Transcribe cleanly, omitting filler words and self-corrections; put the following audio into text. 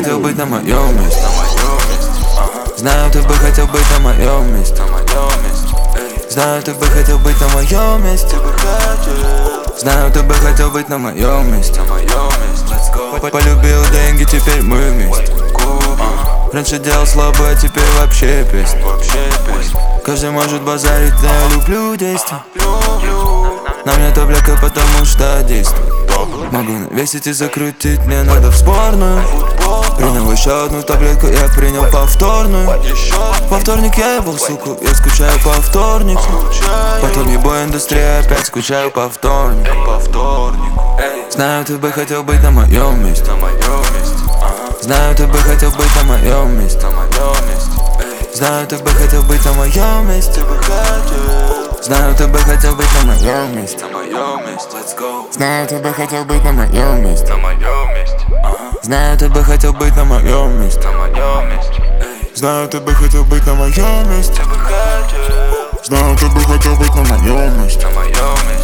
хотел быть на моем месте. Знаю, ты бы хотел быть на моем месте. Знаю, ты бы хотел быть на моем месте. Знаю, ты бы хотел быть на моем месте. Полюбил деньги, теперь мы вместе. Раньше делал слабо, а теперь вообще песня. Каждый может базарить, но я люблю действия. Нам нет облека, потому что действую. Могу навесить и закрутить, мне надо в сборную. Принял еще одну таблетку, я принял повторную. Во вторник я ебал, суку, я скучаю по вторнику. Потом ебой индустрия, опять скучаю по вторнику. Знаю, ты бы хотел быть на моем месте. Знаю, ты бы хотел быть на моем месте. Знаю, ты бы хотел быть на моем месте. Знаю, ты бы хотел быть на моем месте. Знаю, ты бы хотел быть на моем месте. Знаю, ты бы хотел быть на моем месте. Знаю, ты бы хотел быть на моем месте. Знаю, ты бы хотел быть на моем месте.